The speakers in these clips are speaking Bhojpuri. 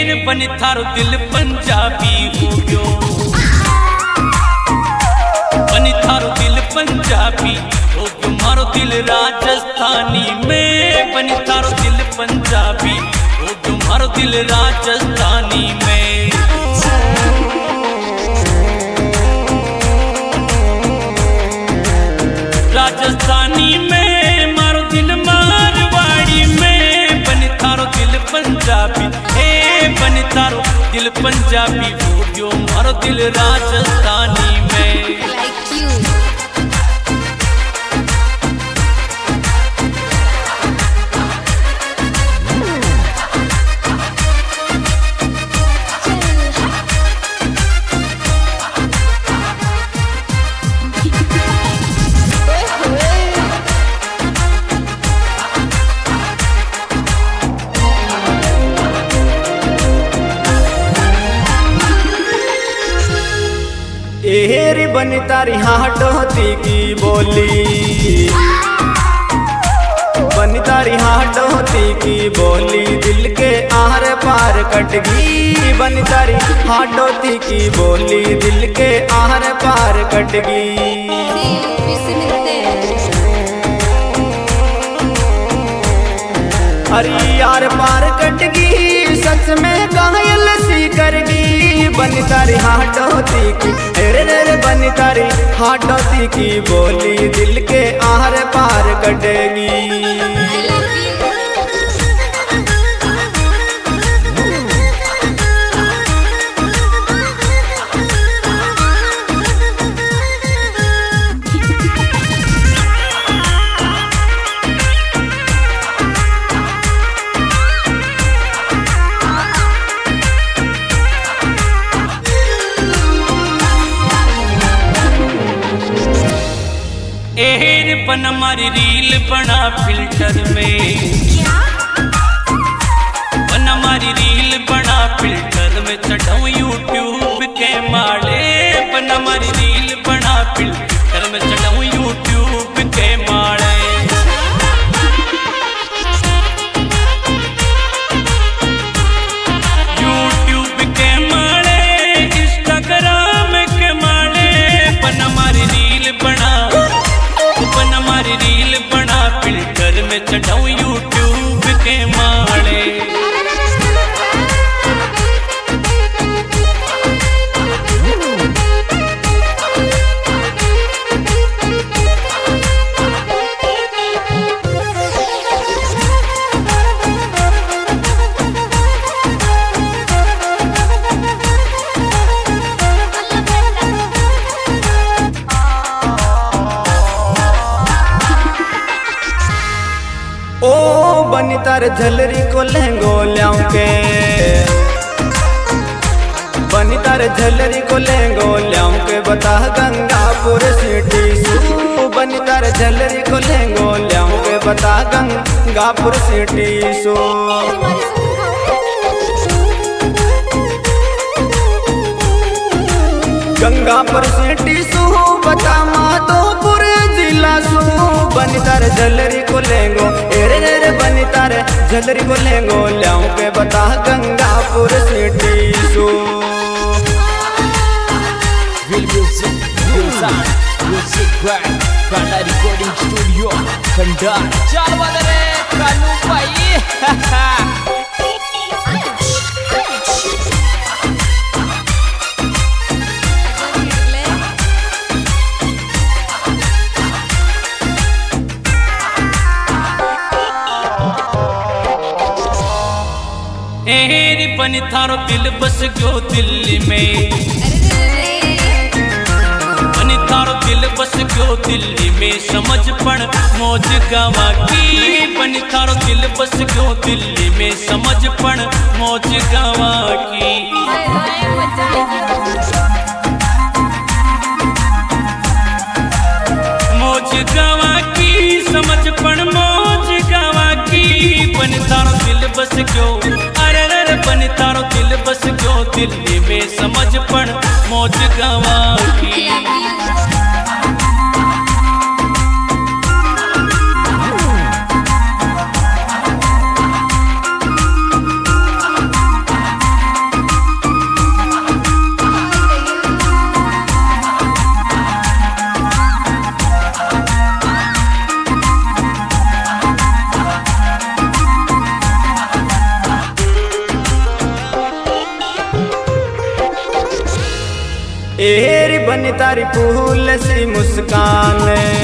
बनी थारो दिल पंजाबी हो गयो, बनी थारो दिल पंजाबी हो गयो, मारो दिल राजस्थानी में। बनी थारो दिल पंजाबी हो गयो, मारो दिल राजस्थानी में। राजस्थानी में मारो दिल मारवाड़ी में। बनी थारो दिल पंजाबी, बनी थारो दिल पंजाबी हो गयो, मारो दिल राजस्थानी में। एरी बनी तारी हाटोती की बोली, बनी तारी हाटोती की बोली, दिल के आर पार कट गई। बनी तारी हाटोती की बोली, दिल के आर पार कट गई। अरे यार पार कट गई, सच में घायल सी कर गई। बनी तारी हाटोती की, रे रे बनी तारी हाटोती की बोली, दिल के आर पार कटेगी। बन हमारी रील बना फिल्टर में, बन हमारी रील बना फिल्टर में, चढ़ाऊं यूट्यूब के माले। बन हमारी रील बना फिल्टर में, चढ़ाऊं यूट्यूब के माले। यूट्यूब के माले, इंस्टाग्राम के माले। बन हमारी रील बना, बन हमारी रील बना फिल्टर में, चढ़ाऊं यूट्यूब के माले। ओ बनी तार झलरी को लहंगो ल्याऊं के, बनी तार झलरी को लहंगो ल्याऊं के, बता गंगापुर सिटी सू। बनी तार झलरी को लहंगो ल्याऊं के, बता गंगापुर सिटी सू। गंगापुर सिटी सू, बता माधोपुर जिला सू। बनी तार झलरी को लेंगो, रे रे बनी तार झलरी को लेंगो ल्याऊं के, बता गंगापुर सिटी सू। रिकॉर्डिंग स्टूडियो खंडार, चल बदरे कानू भाई। एरी बनी थारो दिल बस गयो दिल्ली में, बनी थारो दिल बस गयो दिल्ली में, समझ पण मौज गावा की। बनी थारो दिल बस गयो दिल्ली में, समझ पण मौज गावा की। मौज गावा की, समझ पण मौज गावा की। बनी थारो दिल बस गयो, अरे रे बनी थारो दिल बस गयो दिल्ली में, समझ पण मौज गावा की। बनी तारी फूल सी मुस्कान,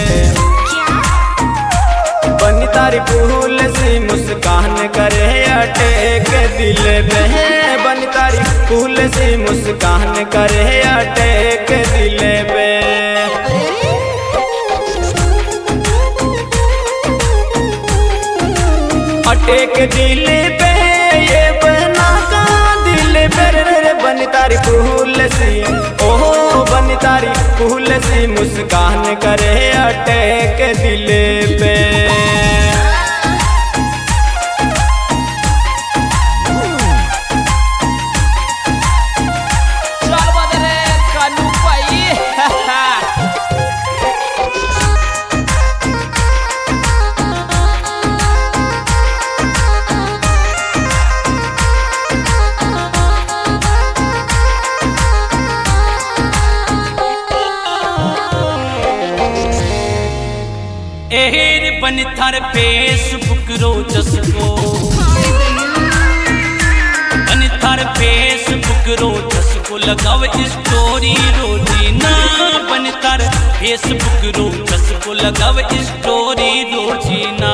बनी तारी फूल सी मुस्कान करे अटैक दिल पे, बनी तारी फूल सी मुस्कान करे अटैक दिल पे। अटैक दिल पे ये बना का दिल पे रे, बनी तारी फूल सी ओहो बनी तारी फूल सी मुस्कान करे अटैक दिल पे। एहर बन थार फेसबुक रोजस को, बन थार फेसबुक रोजस को लगाव स्टोरी रोजीना, बन थार फेसबुक रोजस को लगाव स्टोरी रोजीना।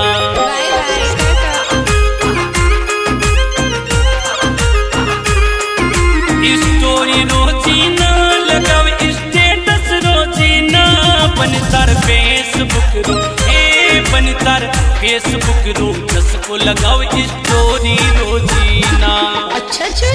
स्टोरी रोजीना लगाव स्टेटस रोजीना, बन थार फेसबुक बन तार फेसबुक रोजस को लगाओ स्टोरी रोजीना। अच्छा चल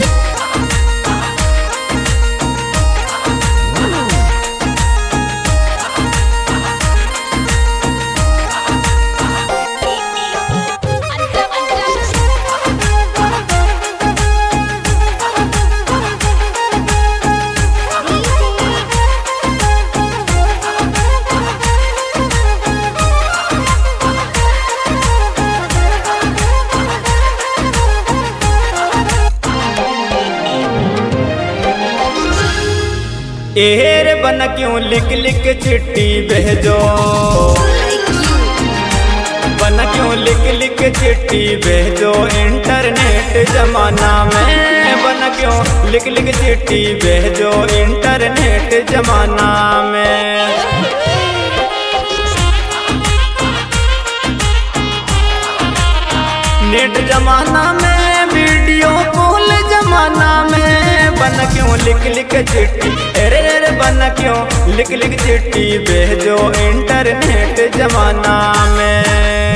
एहर बन क्यों लिख लिख चिट्ठी भेजो, बन क्यों लिख लिख चिट्ठी भेजो इंटरनेट जमाना में, बन क्यों लिख लिख चिट्ठी भेजो इंटरनेट जमाना में। नेट जमाना में वीडियो कॉल जमाना में, बन क्यों लिख लिख चिट्ठी अरे रे बन क्यों लिख लिख चिट्ठी भेजो इंटरनेट जमाना में।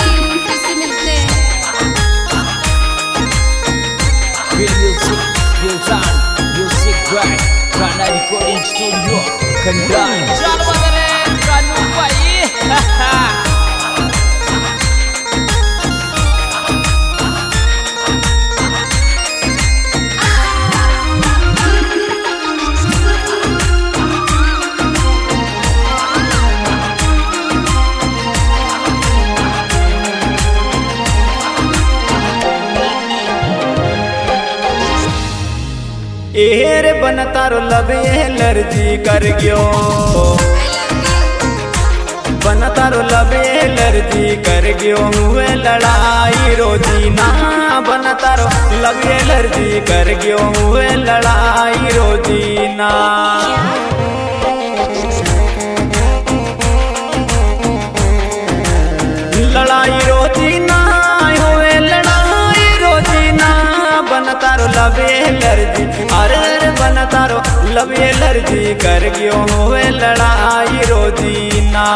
रिकॉर्डिंग स्टूडियो खंडार चल बदरे कानू भाई। एहर बन तारो लब एलर्जी कर गयो, बन तारो लब एलर्जी कर गयो हुए लड़ाई रोजीना, बन तारो लब एलर्जी कर गयो हुए लड़ाई रोजीना। लड़ाई रोजीना हुए लड़ाई रोजीना, बन तारो लब एलर्जी अरे बन तारो लब एलर्जी कर गयो हुए लड़ाई रोजीना।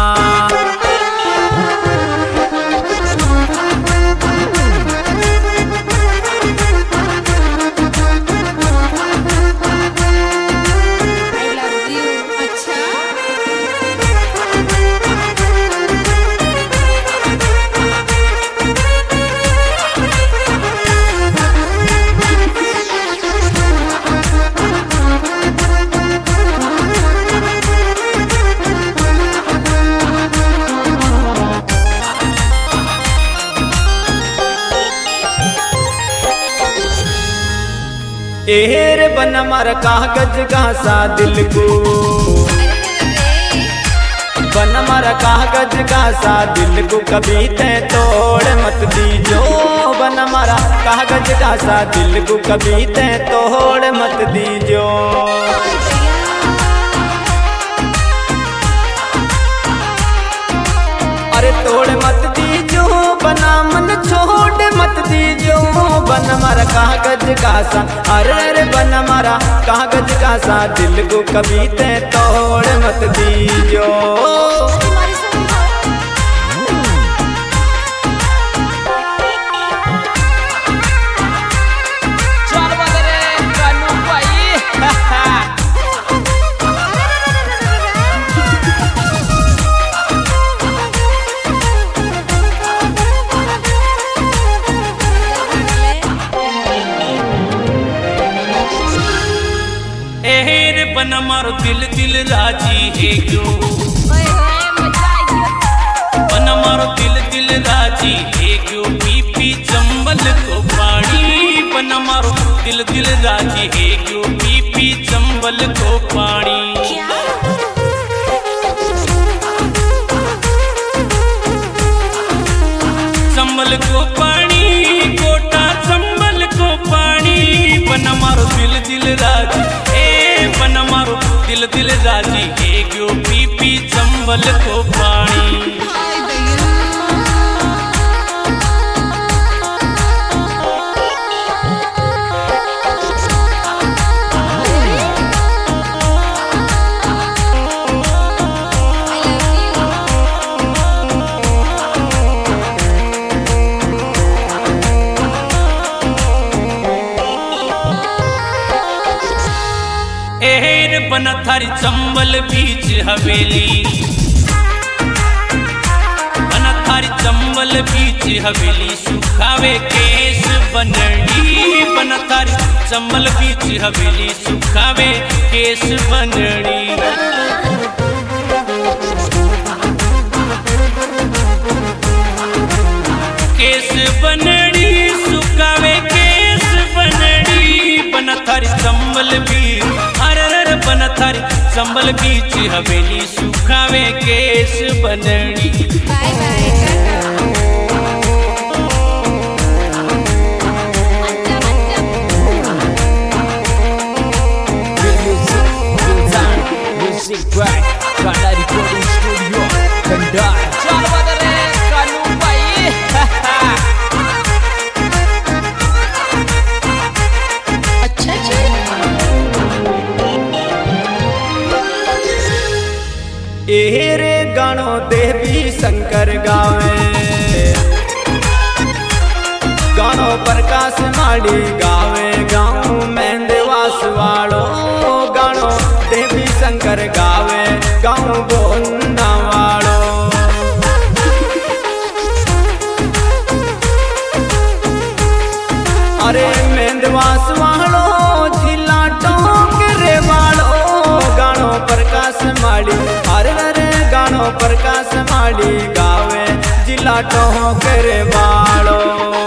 एहर बन मार कागज घासा दिल को, बन मार कागज घासा दिल को कभी ते तोड़ मत दीजो, बन मारा कागज घासा दिल को कभी ते तोड़ मत दीजो। बन हमारा कागज का सा, अरे अरे बन हमारा कागज का सा, दिल को कभी ते तोड़ मत दीजो। बन मारो दिल दिल राजी है क्यों, बन मारो दिल दिल राजी है क्यों, पी पी चंबल को पानी, बन मारो दिल दिल राजी है क्यों, पी पी चंबल को पानी। चंबल को पानी, कोटा चंबल को पानी, बन मारो दिल दिल राजी, बन मारो दिल दिल राजी है क्यों, पी पी चंबल को पानी। बन थारी चंबल बीच हवेली, बन थारी चंबल बीच हवेली, सुखावे केस बनड़ी, बन थारी चंबल बीच हवेली, सुखावे केस बनड़ी। केस बनड़ी सुखावे केस बनड़ी, बन थारी चंबल बीच, बन थारी चंबल बीच हवेली, सुखावे केस बनड़ी। Bye bye Karena recording studio Kendal Jalwadare Kanupai अच्छा जी। एरे गानो देवी शंकर गावे, गानो प्रकाश माड़ी गावे, गाँव में देवास वालो, गानो देवी शंकर गावे, गाँव बोन्ना वालो। अरे मेंदवास वालो जिला टोकरे वालो, गानो प्रकाश माड़ी, अरे अरे गानो प्रकाश माड़ी गावे, जिला टोकरे वालो।